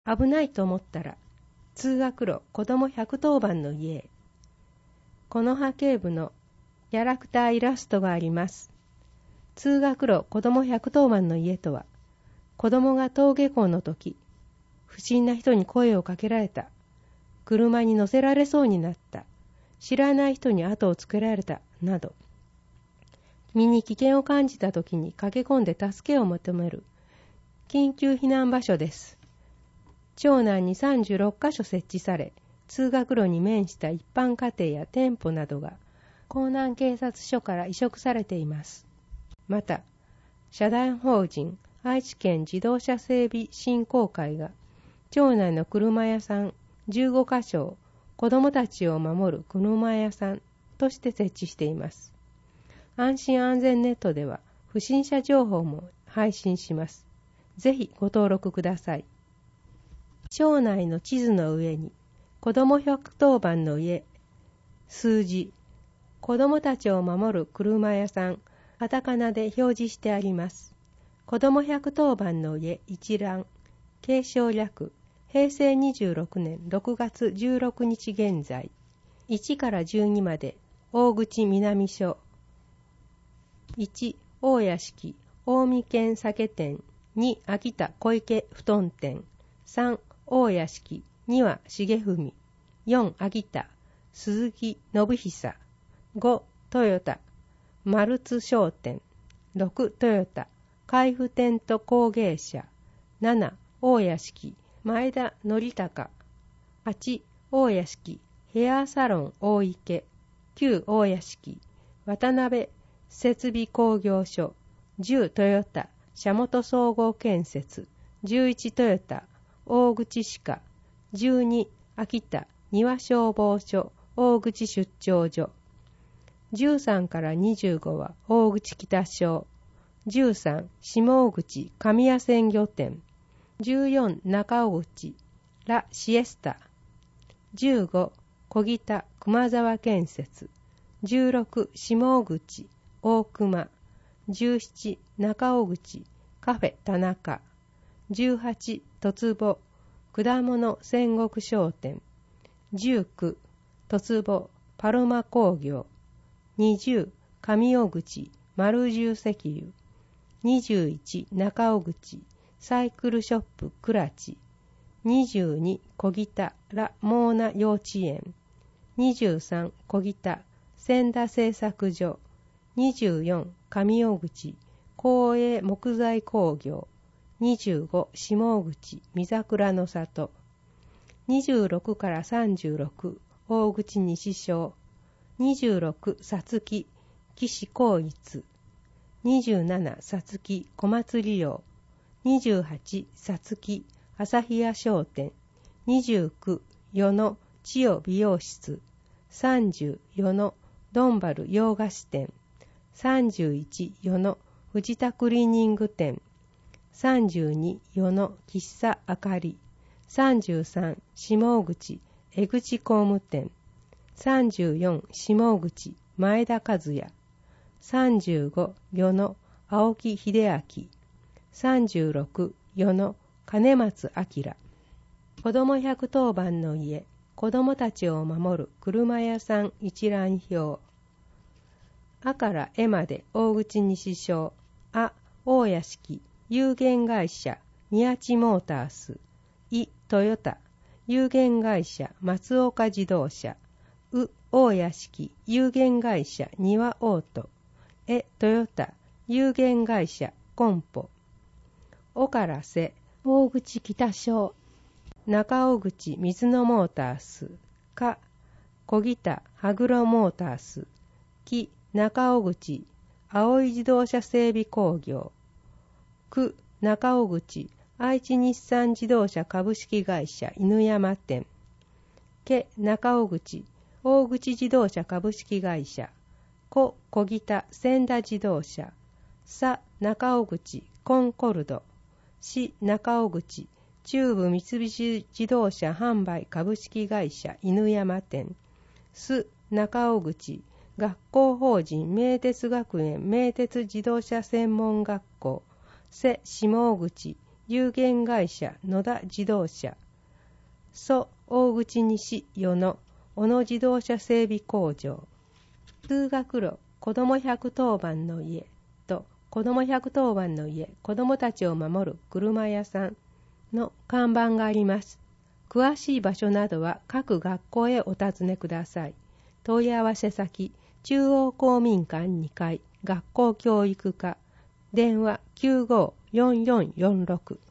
危ないと思ったら、通学路子ども110番の家へ。この波形部のキャラクターイラストがあります。通学路子ども110番の家とは、子どもが登下校の時、不審な人に声をかけられた、車に乗せられそうになった、知らない人に後をつけられた、など、身に危険を感じた時に駆け込んで助けを求める、緊急避難場所です。町内に36カ所設置され、通学路に面した一般家庭や店舗などが、江南警察署から移植されています。また、社団法人愛知県自動車整備振興会が、町内の車屋さん15カ所を子どもたちを守る車屋さんとして設置しています。安心安全ネットでは不審者情報も配信します。ぜひご登録ください。町内の地図の上に子ども110番の家、数字、子どもたちを守る車屋さん、カタカナで表示してあります。子ども110番の家一覧、継承略、平成26年6月16日現在、1から12まで、大口南署。1、大屋敷、近江県酒店。2、秋田小池布団店。3、大屋敷、2は重文。4、秋田、鈴木信久。5、トヨタ、丸津商店。6、トヨタ、海部店と工芸社。7、大屋敷、前田則孝。8、大屋敷、ヘアサロン大池。9、大屋敷、渡辺設備工業所。10、トヨタ、社本総合建設。11、トヨタ、大口歯科。12、秋田、庭消防署、大口出張所。13から25は大口北署。13、下大口神谷鮮魚店。14、中尾口ラシエスタ。15、小北熊沢建設。16、下大口大熊。17、中尾口カフェ田中。18、突母果物戦国商店。19、突母パルマ工業。20、上尾口丸十石油。21、中尾口サイクルショップクラチ。22、小北ラモーナ幼稚園。23、小北千田製作所。24、上尾口公営木材工業。25、下尾口三桜の里。26から36、大口西小。26、さつき岸光一。27、さつき小松利用。28、さつき朝日屋商店。29、与野千代美容室。30、与野ドンバル洋菓子店。31、与野藤田クリーニング店。32、与野喫茶あかり。33、下尾口江口工務店。34、下尾口前田和也。35、与野青木秀明。36、与野金松明。子ども110番の家、子どもたちを守る車屋さん一覧表。あからえまで大口西小。あ、大屋敷有限会社宮地モータース。い、トヨタ有限会社松岡自動車。う、大屋敷有限会社庭オート。え、トヨタ有限会社コンポ。おからせ大口北小。中尾口水野モータース。か、小北羽黒モータース。き、中尾口青い自動車整備工業。く、中尾口愛知日産自動車株式会社犬山店。け、中尾口大口自動車株式会社。こ、小北千田自動車。さ、中尾口コンコルド。し、中尾口中部三菱自動車販売株式会社犬山店。す、中尾口学校法人名鉄学園名鉄自動車専門学校。せ、下尾口有限会社野田自動車、蘇大口西与野小野自動車整備工場、通学路子ども110番の家と子ども110番の家子どもたちを守る車屋さんの看板があります。詳しい場所などは各学校へお尋ねください。問い合わせ先、中央公民館2階学校教育課、電話954446